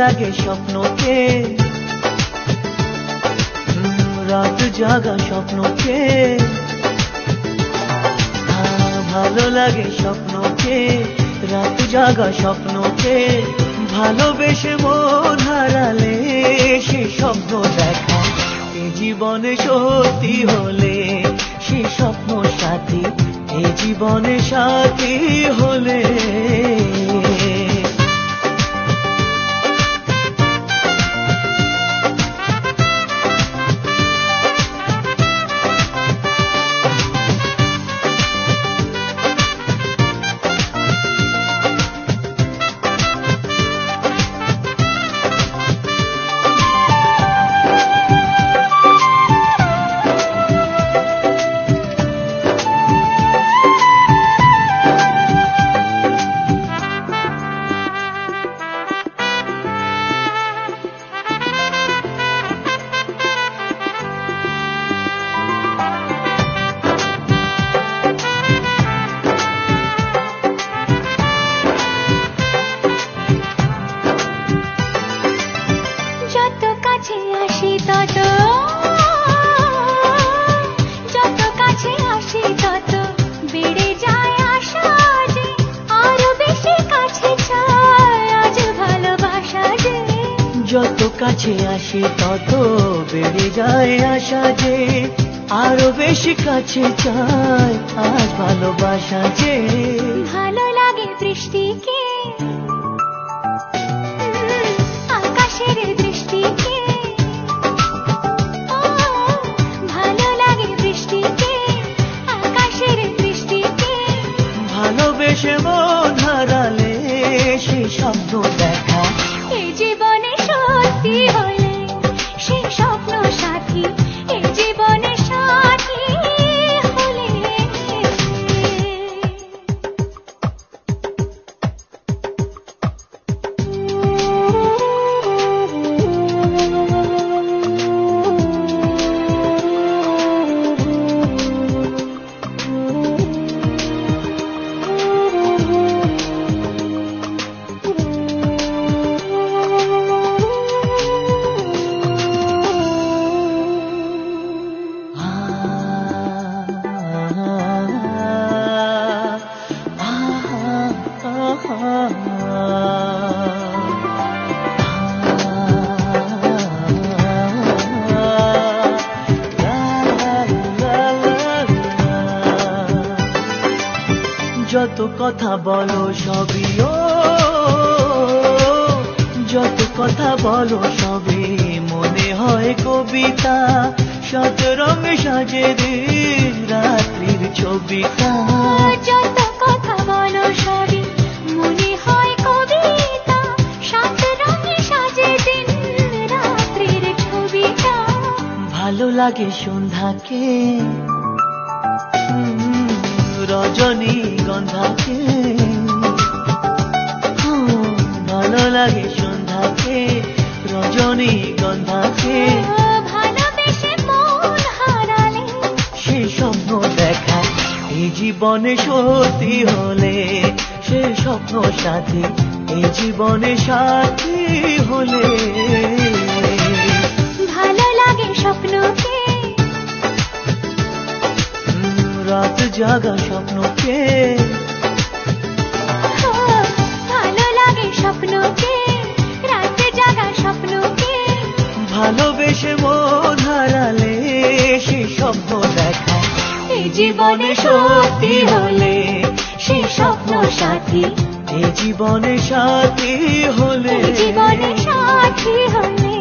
লাগে স্বপ্নকে, রাত জাগা স্বপ্নকে, ভালো লাগে স্বপ্নকে, রাত জাগা স্বপ্নকে, ভালোবেসে মন হারালে সে স্বপ্ন দেখা এ জীবনে সত্যি হলে, সে স্বপ্ন সাথী এ জীবনে সাথী হলে। যত কাছে আসি তত বেড়ে যায় আশা যে, আরো বেশি কাছে চাই আজ ভালোবাসা যে। ভালো লাগে বৃষ্টিকে, আকাশের দৃষ্টিকে, ভালো লাগে বৃষ্টিকে, আকাশের দৃষ্টিকে, ভালোবেসে মন হারালে সে স্বপ্ন দেখা এই জীবনে সত্যি হলে, সে স্বপ্ন সাথী এই জীবনে সাথী হলে। যত কথা বলো সবই ও, যত কথা বলো সবই মনে হয় কবিতা, শত রঙে সাজে দিন রাত্রির ছবিটা। যত কথা বলো সবই মনে হয় কবিতা, সাত রঙে সাজে দিন রাত্রির ছবিটা। ভালো লাগে সন্ধ্যাকে, রজনী গন্ধাকে, ভালো লাগে সন্ধ্যাকে, রজনী গন্ধাকে, ভালোবেসে মন হারালে সে স্বপ্ন দেখা এই জীবনে সত্যি হলে, সে স্বপ্ন সাথী এই জীবনে সাথী হলে। ভালো লাগে স্বপ্নকে, রাত জাগা স্বপ্নকে, ভালো লাগে স্বপ্নকে, রাত জাগা স্বপ্নকে, ভালোবেসে মন হারালে সে স্বপ্ন দেখা এই জীবনে সত্যি হলে, সে স্বপ্ন সাথী এই জীবনে সাথী হলে। জীবনে সাথী হলে।